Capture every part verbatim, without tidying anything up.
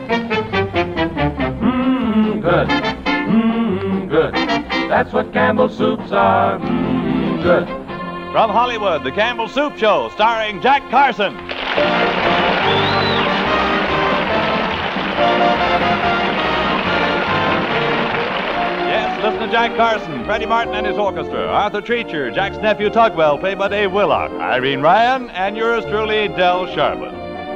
Mmm, good. Mmm, good. That's what Campbell's soups are. Mmm, good. From Hollywood, The Campbell Soup Show, starring Jack Carson. Yes, listen to Jack Carson, Freddie Martin and his orchestra, Arthur Treacher, Jack's nephew Tugwell, played by Dave Willock, Irene Ryan, and yours truly, Del Sharbutt.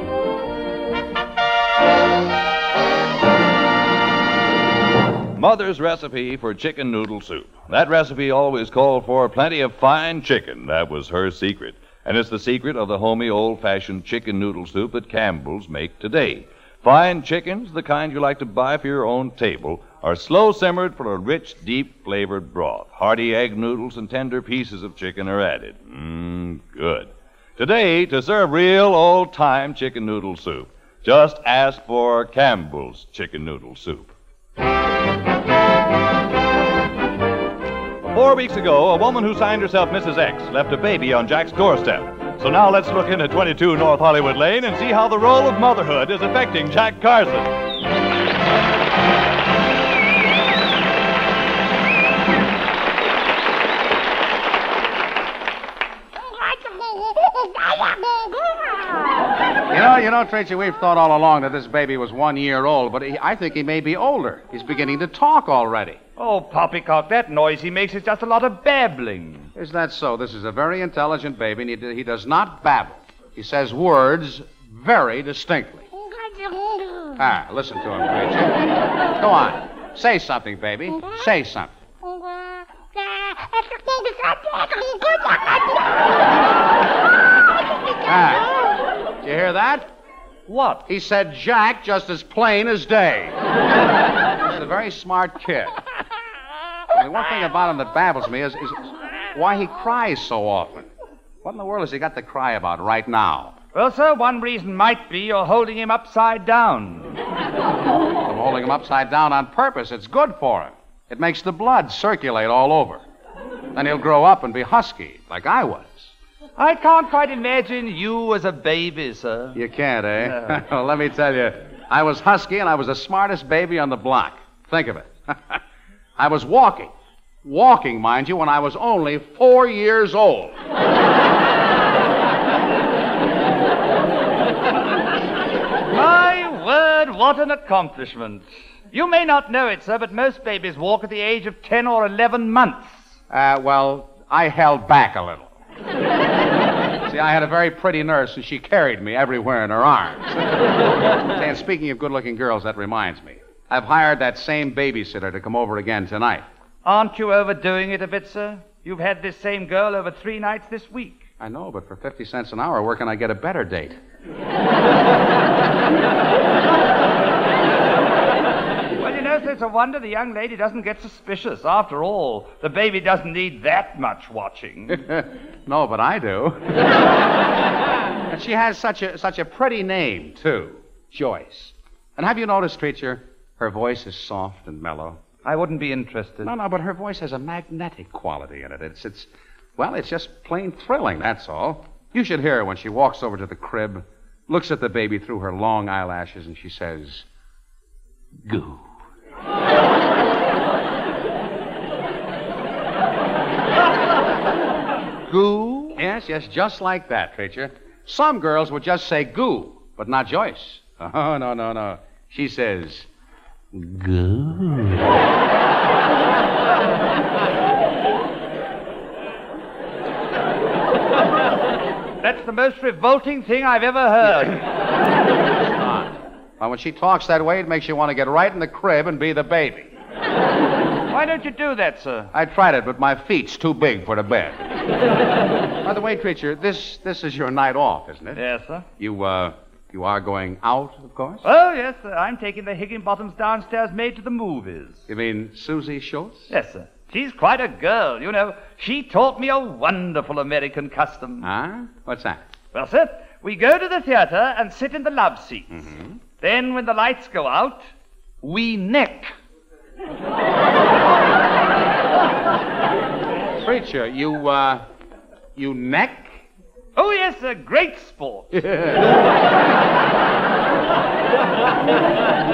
Mother's recipe for chicken noodle soup. That recipe always called for plenty of fine chicken. That was her secret. And it's the secret of the homey, old-fashioned chicken noodle soup that Campbell's make today. Fine chickens, the kind you like to buy for your own table, are slow-simmered for a rich, deep-flavored broth. Hearty egg noodles and tender pieces of chicken are added. Mmm, good. Today, to serve real, old-time chicken noodle soup, just ask for Campbell's chicken noodle soup. Four weeks ago, a woman who signed herself Missus X left a baby on Jack's doorstep. So now let's look in at twenty-two North Hollywood Lane and see how the role of motherhood is affecting Jack Carson. You know, you know, Tracy, we've thought all along that this baby was one year old, but he, I think he may be older. He's beginning to talk already. Oh, Poppycock, that noise he makes is just a lot of babbling. Is that so? This is a very intelligent baby, and he, he does not babble. He says words very distinctly. Ah, listen to him, Tracy. Go on. Say something, baby. Say something. Ah, did you hear that? What? He said Jack just as plain as day. He's a very smart kid. Only one thing about him that baffles me is, is why he cries so often. What in the world has he got to cry about right now? Well, sir, one reason might be you're holding him upside down. I'm holding him upside down on purpose. It's good for him. It makes the blood circulate all over. Then he'll grow up and be husky, like I was. I can't quite imagine you as a baby, sir. You can't, eh? No. Well, let me tell you, I was husky and I was the smartest baby on the block. Think of it. I was walking. Walking, mind you, when I was only four years old. My word, what an accomplishment. You may not know it, sir, but most babies walk at the age of ten or eleven months. Uh, well, I held back a little. See, I had a very pretty nurse, and she carried me everywhere in her arms. Say, and speaking of good-looking girls, that reminds me. I've hired that same babysitter to come over again tonight. Aren't you overdoing it a bit, sir? You've had this same girl over three nights this week. I know, but for fifty cents an hour, where can I get a better date? Well, you know, sir, it's a wonder the young lady doesn't get suspicious. After all, the baby doesn't need that much watching. No, but I do. And she has such a such a pretty name, too. Joyce. And have you noticed, Treacher, her voice is soft and mellow? I wouldn't be interested. No, no, but her voice has a magnetic quality in it. It's, it's, well, it's just plain thrilling, that's all. You should hear her when she walks over to the crib, looks at the baby through her long eyelashes, and she says, "Goo." Goo? Yes, yes, just like that, Treacher. Some girls would just say goo, but not Joyce. Oh, no, no, no. She says, "Goo." That's the most revolting thing I've ever heard. Well, when she talks that way, it makes you want to get right in the crib and be the baby. Why don't you do that, sir? I tried it, but my feet's too big for the bed. By the way, Treacher, this this is your night off, isn't it? Yes, sir. You, uh, you are going out, of course? Oh, yes, sir. I'm taking the Higginbottoms downstairs maid to the movies. You mean Susie Schultz? Yes, sir. She's quite a girl, you know. She taught me a wonderful American custom. Huh? What's that? Well, sir, we go to the theater and sit in the love seats. Mm-hmm. Then, when the lights go out, we neck. Preacher, you, uh, you neck? Oh, yes, sir. Great sport.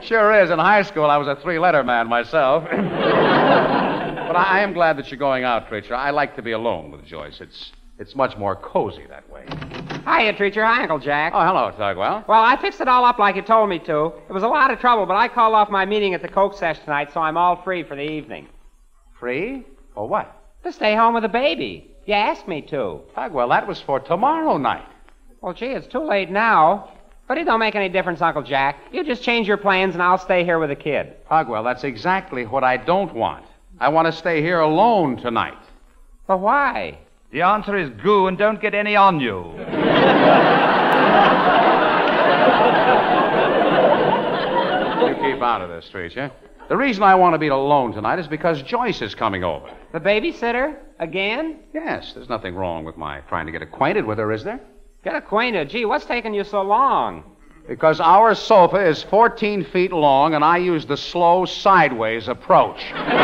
sure is. In high school, I was a three-letter man myself. But I, I am glad that you're going out, Treacher. I like to be alone with Joyce. It's it's much more cozy that way. Hiya, Treacher. Hi, Uncle Jack. Oh, hello, Tugwell. Well, I fixed it all up like you told me to. It was a lot of trouble, but I called off my meeting at the Coke Sesh tonight, so I'm all free for the evening. Free? For what? To stay home with the baby. You asked me to. Tugwell, that was for tomorrow night. Well, gee, it's too late now. But it don't make any difference, Uncle Jack. You just change your plans, and I'll stay here with the kid. Tugwell, that's exactly what I don't want. I want to stay here alone tonight. But why? The answer is goo and don't get any on you. You keep out of this, Treacher. The reason I want to be alone tonight is because Joyce is coming over. The babysitter? Again? Yes, there's nothing wrong with my trying to get acquainted with her, is there? Get acquainted. Gee, what's taking you so long? Because our sofa is fourteen feet long, and I use the slow sideways approach.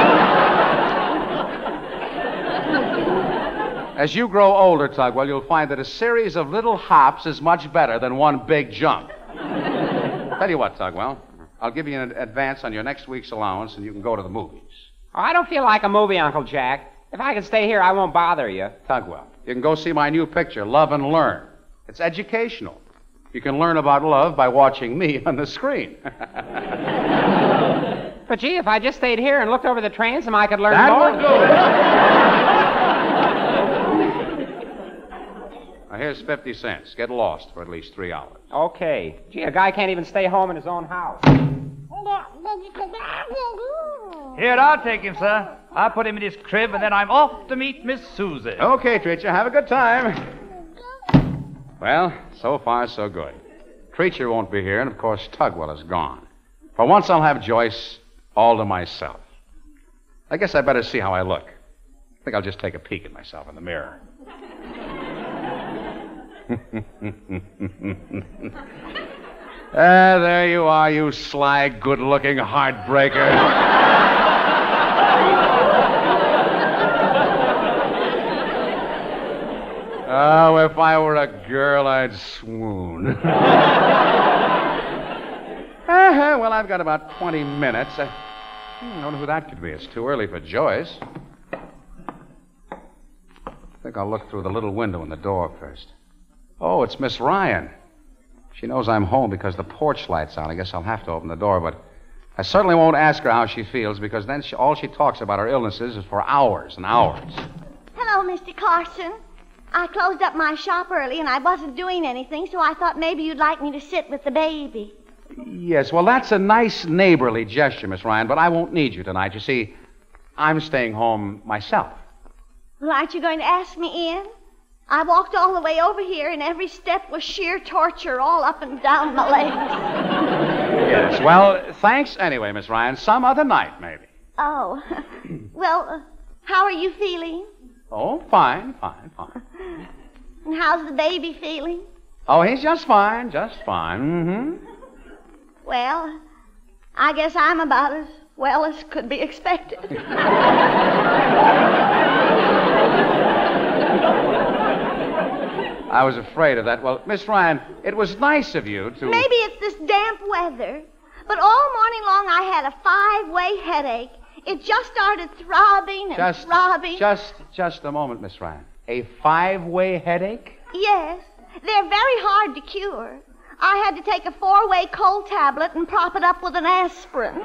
As you grow older, Tugwell, you'll find that a series of little hops is much better than one big jump. Tell you what, Tugwell, I'll give you an advance on your next week's allowance, and you can go to the movies. Oh, I don't feel like a movie, Uncle Jack. If I can stay here, I won't bother you. Tugwell, you can go see my new picture, Love and Learn. It's educational. You can learn about love by watching me on the screen. But, gee, if I just stayed here and looked over the transom, I could learn That more. will do. Now, here's fifty cents. Get lost for at least three hours. Okay. Gee, a guy can't even stay home in his own house. Here, I'll take him, sir. I'll put him in his crib, and then I'm off to meet Miss Susie. Okay, Treacher, have a good time. Well, so far, so good. Treacher won't be here, and of course, Tugwell is gone. For once, I'll have Joyce all to myself. I guess I better see how I look. I think I'll just take a peek at myself in the mirror. Ah, there you are, you sly, good-looking heartbreaker. Oh, if I were a girl, I'd swoon. uh-huh, well, I've got about twenty minutes. I, I wonder who that could be. It's too early for Joyce. I think I'll look through the little window in the door first. Oh, it's Miss Ryan. She knows I'm home because the porch light's out. I guess I'll have to open the door, but I certainly won't ask her how she feels because then she, all she talks about her illnesses is for hours and hours. Hello, Mister Carson. I closed up my shop early and I wasn't doing anything, so I thought maybe you'd like me to sit with the baby. Yes, well, that's a nice neighborly gesture, Miss Ryan, but I won't need you tonight. You see, I'm staying home myself. Well, aren't you going to ask me in? I walked all the way over here, and every step was sheer torture all up and down my legs. Yes, well, thanks anyway, Miss Ryan. Some other night, maybe. Oh. Well, uh, how are you feeling? Oh, fine, fine, fine. And how's the baby feeling? Oh, he's just fine, just fine. Mm-hmm. Well, I guess I'm about as well as could be expected. I was afraid of that. Well, Miss Ryan, it was nice of you to... Maybe it's this damp weather, but all morning long I had a five-way headache. It just started throbbing and Just, throbbing. just, just a moment, Miss Ryan. A five-way headache? Yes, they're very hard to cure. I had to take a four-way cold tablet and prop it up with an aspirin.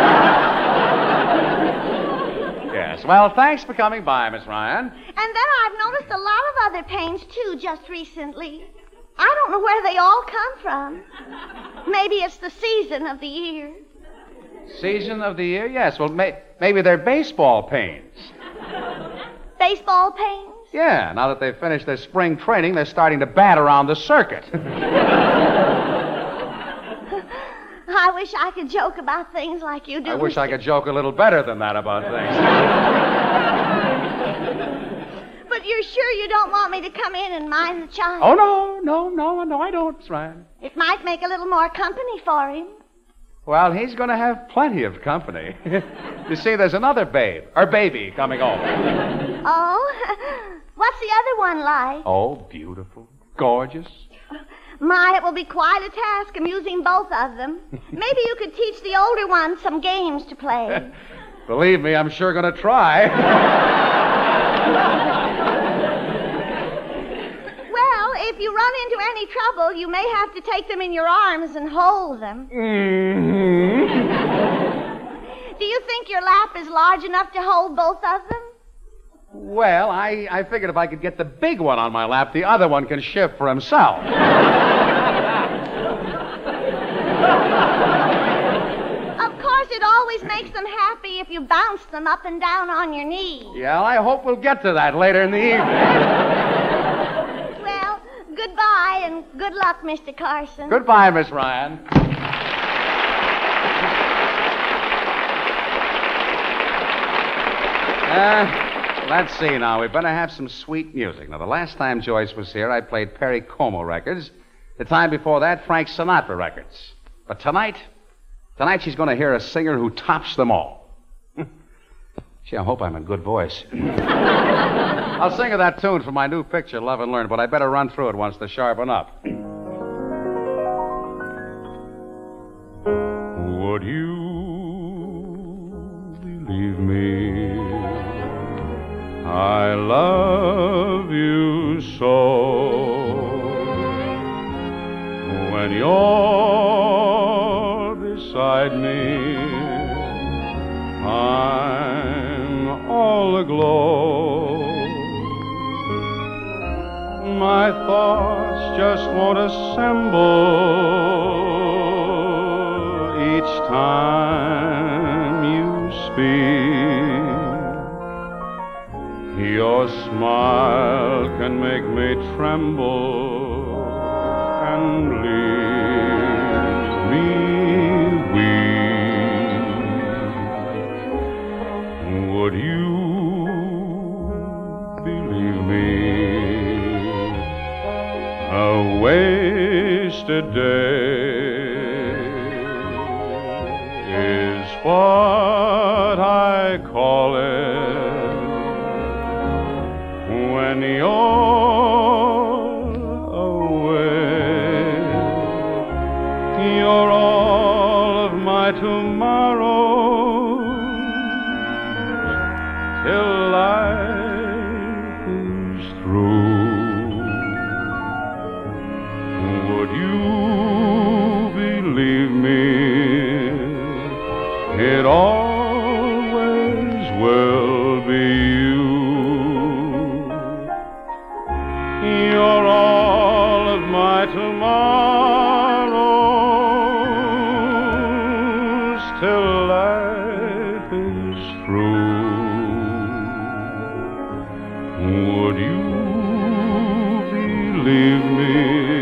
Yes. Well, thanks for coming by, Miss Ryan. And then I've noticed a lot of other pains, too, just recently. I don't know where they all come from. Maybe it's the season of the year. Season of the year? Yes. Well, may- maybe they're baseball pains. Baseball pains? Yeah. Now that they've finished their spring training, they're starting to bat around the circuit. I wish I could joke about things like you do. I wish I could joke a little better than that about things. But you're sure you don't want me to come in and mind the child? Oh, no, no, no, no, I don't, Miss Ryan. It might make a little more company for him. Well, he's going to have plenty of company. You see, there's another babe, or baby, coming over. Oh? What's the other one like? Oh, beautiful, gorgeous. My, it will be quite a task amusing both of them. Maybe you could teach the older one some games to play. Believe me, I'm sure going to try. Well, if you run into any trouble, you may have to take them in your arms and hold them. Mm-hmm. Do you think your lap is large enough to hold both of them? Well, I, I figured if I could get the big one on my lap, the other one can shift for himself. Of course, it always makes them happy if you bounce them up and down on your knees. Yeah, I hope we'll get to that later in the evening. Well, goodbye and good luck, Mister Carson. Goodbye, Miss Ryan. Uh, let's see now. We better have some sweet music. Now, the last time Joyce was here, I played Perry Como records. The time before that, Frank Sinatra records. But tonight, tonight she's going to hear a singer who tops them all. Gee, I hope I'm in good voice. I'll sing her that tune from my new picture, Love and Learn, but I better run through it once to sharpen up. Would you believe me? I love you so. When you're beside me, I'm all aglow. My thoughts just won't assemble each time you speak. Your smile can make me tremble and leave me weak. Would you believe me? A wasted day is what I call it. When you're away, you're all of my tomorrows till life is through. Would you believe me? It always will be you. You're all of my tomorrows till life is through. Would you believe me?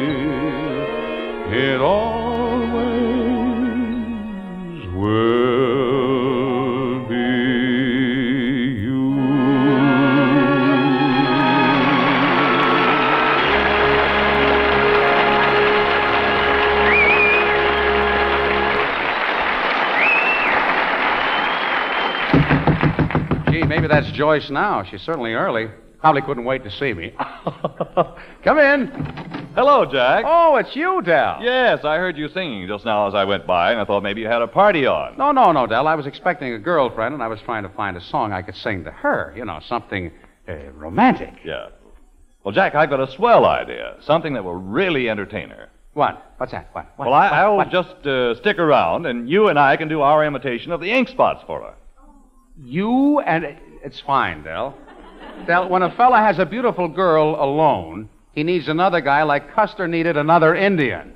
It always will be you. Maybe that's Joyce now. She's certainly early. Probably couldn't wait to see me. Come in. Hello, Jack. Oh, it's you, Del. Yes, I heard you singing just now as I went by, and I thought maybe you had a party on. No, no, no, Del. I was expecting a girlfriend, and I was trying to find a song I could sing to her. You know, something uh, romantic. Yeah. Well, Jack, I've got a swell idea. Something that will really entertain her. What? What's that? What? what Well, I, what, I'll what? just uh, stick around, and you and I can do our imitation of the ink spots for her. You and... It's fine, Del. Del, when a fella has a beautiful girl alone, he needs another guy like Custer needed another Indian.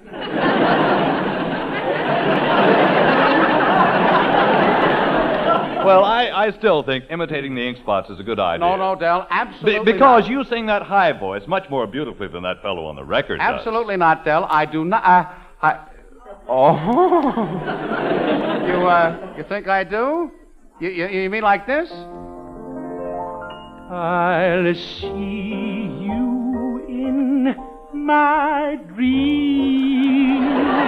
Well, I, I still think imitating the ink spots is a good idea. No, no, Del, absolutely Be- because not. you sing that high voice much more beautifully than that fellow on the record does. Absolutely not, Del. I do not... I... I oh. you, uh, you think I do? You, you, you mean like this? I'll see you in my dreams.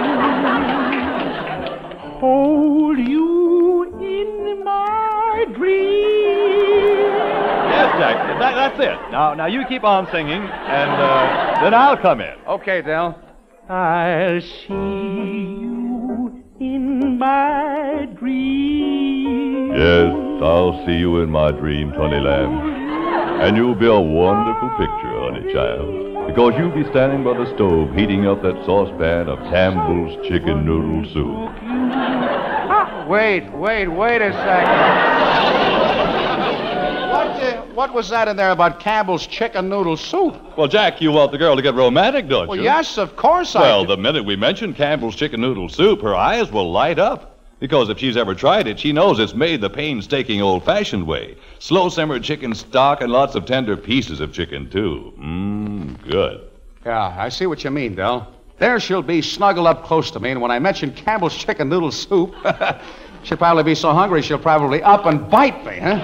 Hold you in my dreams. Yes, Jack, that, that's it. Now, now you keep on singing, and uh, then I'll come in. Okay, Del. I'll see you in my dreams. Yes, I'll see you in my dreams, honey lamb. And you'll be a wonderful picture, honey child, because you'll be standing by the stove heating up that saucepan of Campbell's chicken noodle soup. Wait, wait, wait a second. What, uh, what was that in there about Campbell's chicken noodle soup? Well, Jack, you want the girl to get romantic, don't Well, you? yes, of course I Well, do. the minute we mention Campbell's chicken noodle soup, her eyes will light up. Because if she's ever tried it, she knows it's made the painstaking old-fashioned way. Slow-simmered chicken stock and lots of tender pieces of chicken, too. Mmm, good. Yeah, I see what you mean, Del. There she'll be snuggled up close to me, and when I mention Campbell's chicken noodle soup, she'll probably be so hungry she'll probably up and bite me, huh?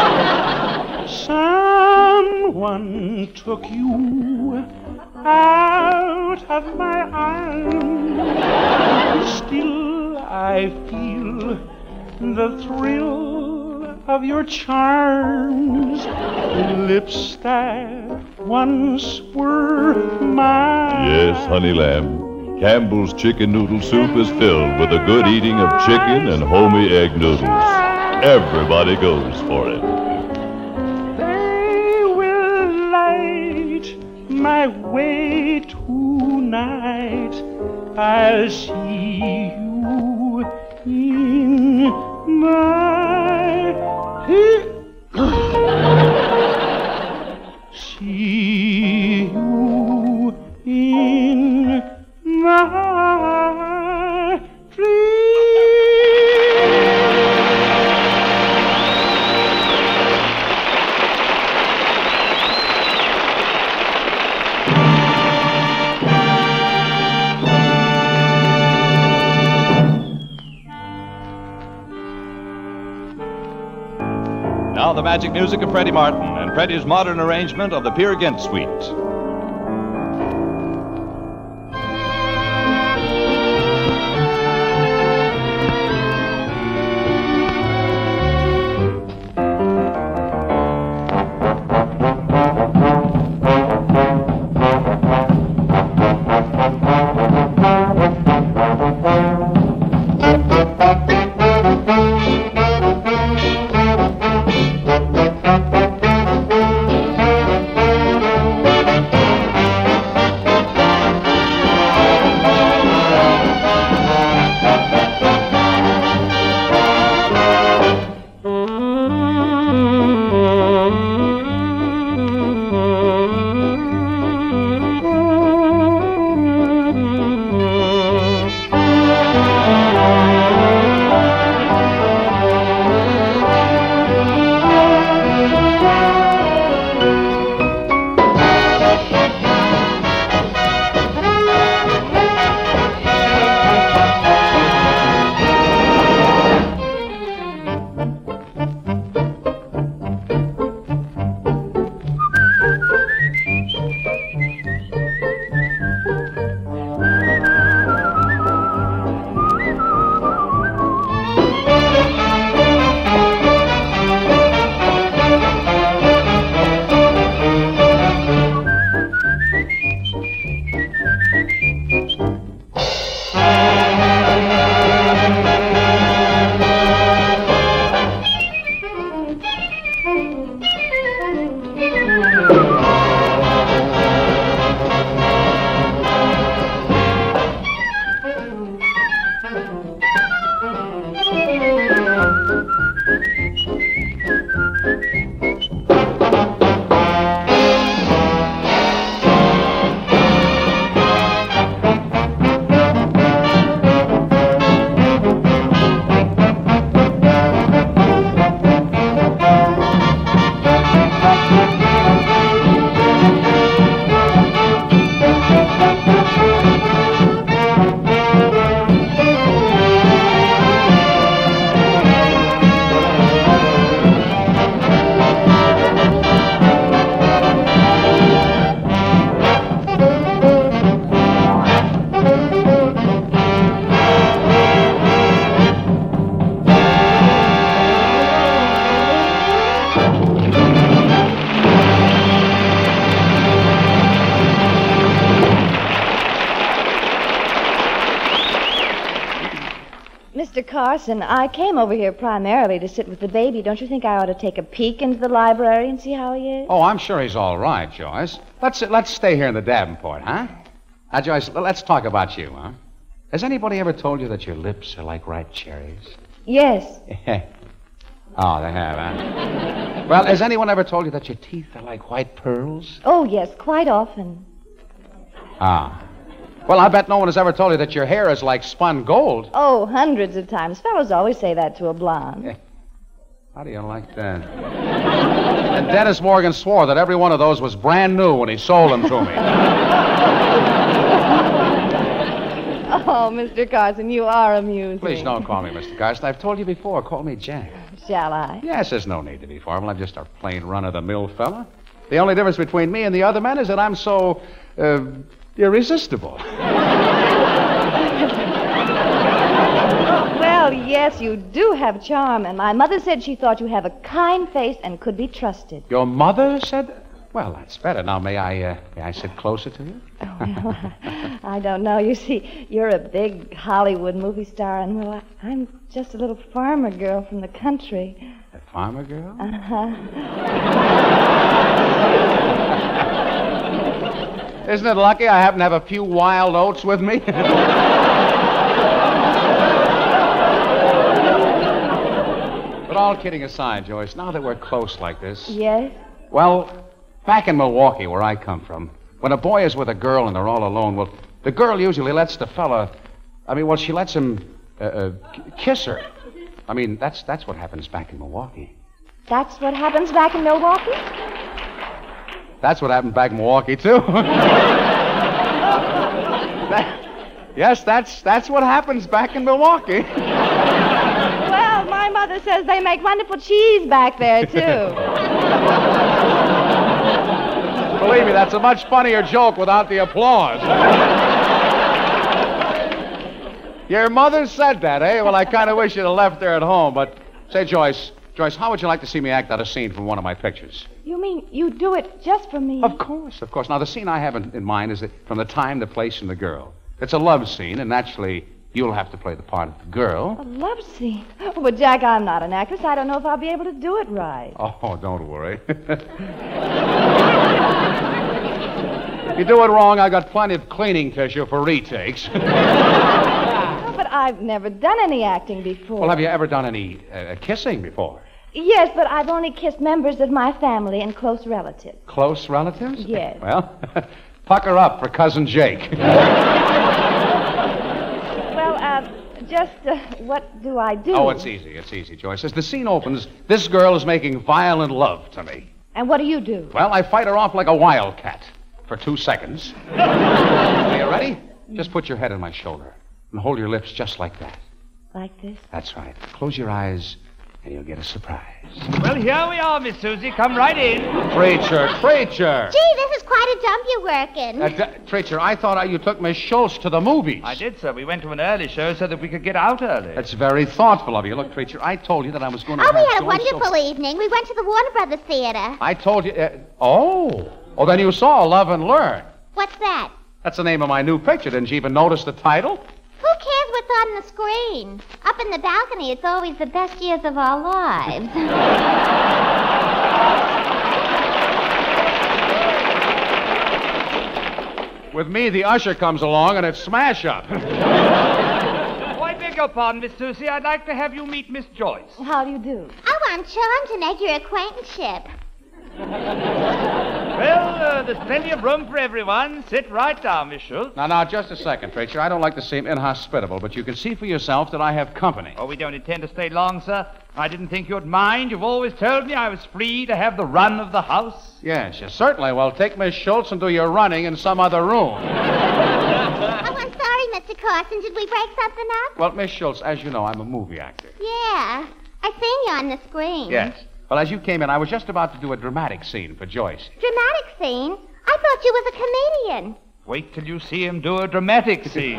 Someone took you out of my arms. Still I feel the thrill of your charms. Lips that once were mine. Yes, honey lamb. Campbell's chicken noodle soup is filled with the good eating of chicken and homey egg noodles. Everybody goes for it. They will light my way tonight. I'll see you in my... see you in my Now the magic music of Freddie Martin and Freddie's modern arrangement of the Peer Gynt Suite. Mister Carson, I came over here primarily to sit with the baby. Don't you think I ought to take a peek into the library and see how he is? Oh, I'm sure he's all right, Joyce. Let's let's stay here in the Davenport, huh? Now, Joyce, let's talk about you, huh? Has anybody ever told you that your lips are like ripe cherries? Yes. Oh, they have, huh? Well, has anyone ever told you that your teeth are like white pearls? Oh, yes, quite often. Ah. Well, I bet no one has ever told you that your hair is like spun gold. Oh, hundreds of times. Fellows always say that to a blonde. How do you like that? And Dennis Morgan swore that every one of those was brand new when he sold them to me. Oh, Mister Carson, you are amusing. Please don't call me Mister Carson. I've told you before. Call me Jack. Shall I? Yes, there's no need to be formal. I'm just a plain run-of-the-mill fella. The only difference between me and the other men is that I'm so, uh, irresistible. Well, yes, you do have charm, and my mother said she thought you have a kind face and could be trusted. Your mother said... Well, that's better. Now, may I, uh, may I sit closer to you? Oh, well, I don't know. You see, you're a big Hollywood movie star, and, well, I, I'm just a little farmer girl from the country. A farmer girl? Uh-huh. Isn't it lucky I happen to have a few wild oats with me? But all kidding aside, Joyce, now that we're close like this... Yes? Well... Back in Milwaukee, where I come from, when a boy is with a girl and they're all alone, well, the girl usually lets the fella, I mean, well, she lets him uh, uh, kiss her. I mean, that's that's what happens back in Milwaukee. That's what happens back in Milwaukee? That's what happened back in Milwaukee, too. that, yes, that's that's what happens back in Milwaukee. Well, my mother says they make wonderful cheese back there, too. Believe me, that's a much funnier joke without the applause. Your mother said that, eh? Well, I kind of wish you'd have left her at home, but... Say, Joyce, Joyce, how would you like to see me act out a scene from one of my pictures? You mean you do it just for me? Of course, of course. Now, the scene I have in, in mind is that from the time, the place, and the girl. It's a love scene, and naturally, you'll have to play the part of the girl. A love scene? Oh, but, Jack, I'm not an actress. I don't know if I'll be able to do it right. Oh, don't worry. You do it wrong, I got plenty of cleaning tissue for retakes. Oh, but I've never done any acting before. Well, have you ever done any uh, kissing before? Yes, but I've only kissed members of my family and close relatives. Close relatives? Yes. Well, pucker up for Cousin Jake. Well, uh, just uh, what do I do? Oh, it's easy. It's easy, Joyce. As the scene opens, this girl is making violent love to me. And what do you do? Well, I fight her off like a wildcat for two seconds. Are you ready? Just put your head on my shoulder and hold your lips just like that. Like this? That's right. Close your eyes and you'll get a surprise. Well, here we are, Miss Susie. Come right in. Treacher, Treacher. Gee, this is quite a jump you're working. Uh, d- Treacher, I thought I, you took Miss Schultz to the movies. I did, sir. We went to an early show so that we could get out early. That's very thoughtful of you. Look, Treacher, I told you that I was going to Oh, have we had a so-and-so- wonderful evening. We went to the Warner Brothers Theater. I told you... Uh, oh. Oh, then you saw Love and Learn. What's that? That's the name of my new picture. Didn't you even notice the title? Who cares what's on the screen? Up in the balcony, it's always the best years of our lives. With me, the usher comes along and it's smash up. Oh, I beg your pardon, Miss Susie. I'd like to have you meet Miss Joyce. How do you do? I want Charm to make your acquaintanceship. Well, uh, there's plenty of room for everyone. Sit right down, Miss Schultz. Now, now, just a second, Treacher. I don't like to seem inhospitable, but you can see for yourself that I have company. Oh, we don't intend to stay long, sir. I didn't think you'd mind. You've always told me I was free to have the run of the house. Yes, yes, certainly. Well, take Miss Schultz and do your running in some other room. Oh, I'm sorry, Mister Carson. Did we break something up? Well, Miss Schultz, as you know, I'm a movie actor. Yeah. I seen you on the screen. Yes. Well, as you came in, I was just about to do a dramatic scene for Joyce. Dramatic scene? I thought you was a comedian. Wait till you see him do a dramatic scene. Oh,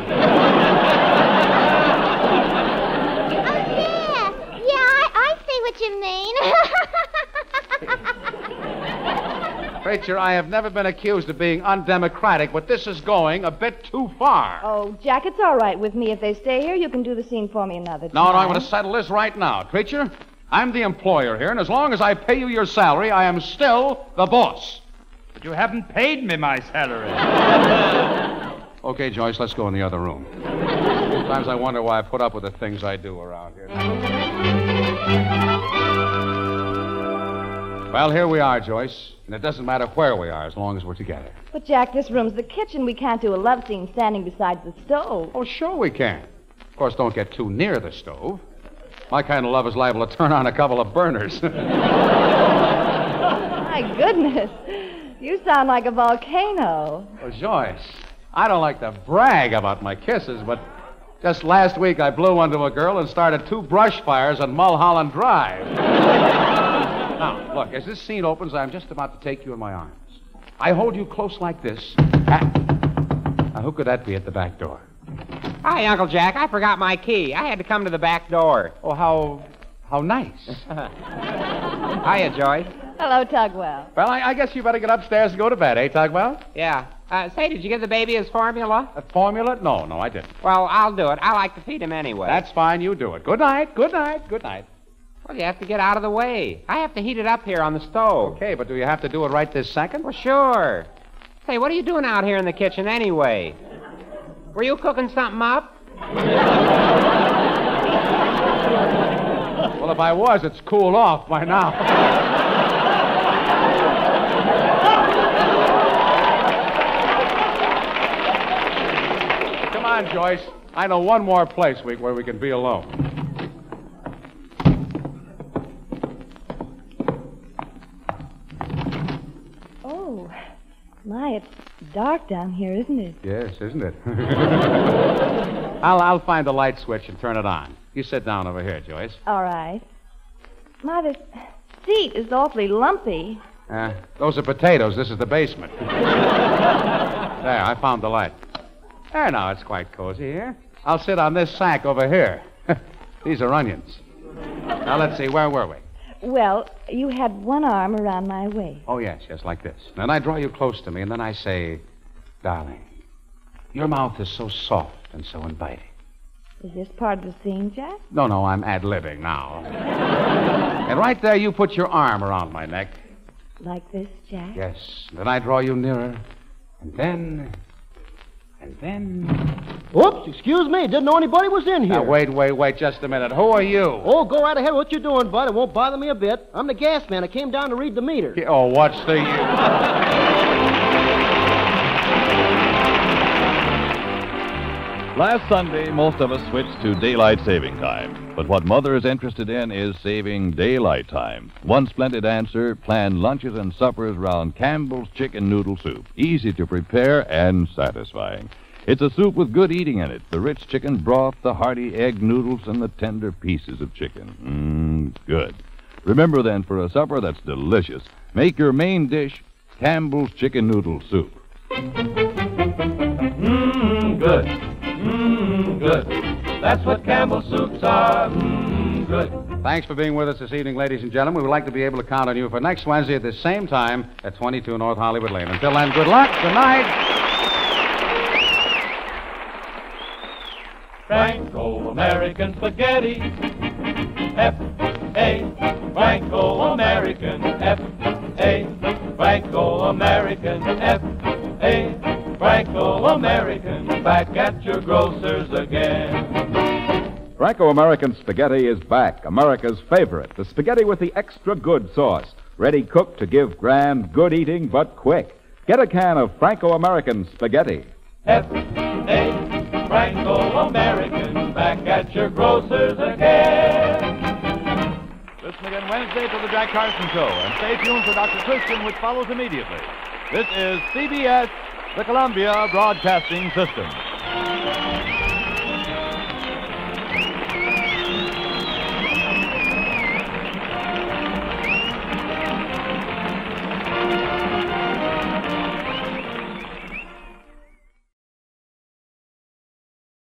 yeah. Yeah, I, I see what you mean. Preacher, I have never been accused of being undemocratic, but this is going a bit too far. Oh, Jack, it's all right with me. If they stay here, you can do the scene for me another time. No, no, I'm going to settle this right now. Preacher, I'm the employer here, and as long as I pay you your salary, I am still the boss. But you haven't paid me my salary. Okay, Joyce, let's go in the other room. Sometimes I wonder why I put up with the things I do around here. Well, here we are, Joyce, and it doesn't matter where we are as long as we're together. But, Jack, this room's the kitchen. We can't do a love scene standing beside the stove. Oh, sure we can. Of course, don't get too near the stove. My kind of love is liable to turn on a couple of burners. My goodness. You sound like a volcano. Oh, Joyce, I don't like to brag about my kisses, but just last week I blew one to a girl and started two brush fires on Mulholland Drive. Now, look, as this scene opens, I'm just about to take you in my arms. I hold you close like this. Ah. Now, who could that be at the back door? Hi, Uncle Jack. I forgot my key. I had to come to the back door. Oh, how... how nice. Hiya, Joyce. Hello, Tugwell. Well, I, I guess you better get upstairs and go to bed, eh, Tugwell? Yeah. Uh, say, did you give the baby his formula? A formula? No, no, I didn't. Well, I'll do it. I like to feed him anyway. That's fine. You do it. Good night. Good night. Good night. Well, you have to get out of the way. I have to heat it up here on the stove. Okay, but do you have to do it right this second? Well, sure. Say, what are you doing out here in the kitchen anyway? Were you cooking something up? Well, if I was, it's cooled off by now. Come on, Joyce. I know one more place we, where we can be alone. Oh, my, it's dark down here, isn't it? Yes, isn't it? I'll, I'll find the light switch and turn it on. You sit down over here, Joyce. All right. My, this seat is awfully lumpy. Uh, those are potatoes. This is the basement. There, I found the light. There, now, it's quite cozy here. I'll sit on this sack over here. These are onions. Now, let's see, where were we? Well, you had one arm around my waist. Oh, yes, yes, like this. Then I draw you close to me, and then I say, darling, your mouth is so soft and so inviting. Is this part of the scene, Jack? No, no, I'm ad-libbing now. And right there, you put your arm around my neck. Like this, Jack? Yes. Then I draw you nearer. And then... And then... Oops, excuse me. Didn't know anybody was in here. Now, wait, wait, wait just a minute. Who are you? Oh, go right ahead. What you doing, bud? It won't bother me a bit. I'm the gas man. I came down to read the meter. Oh, what's the use? Last Sunday, most of us switched to daylight saving time. But what Mother is interested in is saving daylight time. One splendid answer, plan lunches and suppers around Campbell's Chicken Noodle Soup. Easy to prepare and satisfying. It's a soup with good eating in it. The rich chicken broth, the hearty egg noodles, and the tender pieces of chicken. Mmm, good. Remember then, for a supper that's delicious, make your main dish Campbell's Chicken Noodle Soup. Mmm, good. Mmm, good. That's what Campbell's soups are. Mmm, good. Thanks for being with us this evening, ladies and gentlemen. We would like to be able to count on you for next Wednesday at the same time at twenty-two North Hollywood Lane. Until then, good luck. Good night. Franco-American spaghetti. F A Franco-American. F A Franco-American. F A Franco-American. Back at your grocer's again. Franco-American spaghetti is back, America's favorite. The spaghetti with the extra good sauce. Ready cooked to give grand, good eating, but quick. Get a can of Franco-American spaghetti. F A Franco-American. Back at your grocer's again. Listen again Wednesday to the Jack Carson Show, and stay tuned for Doctor Christian, which follows immediately. This is C B S, the Columbia Broadcasting System.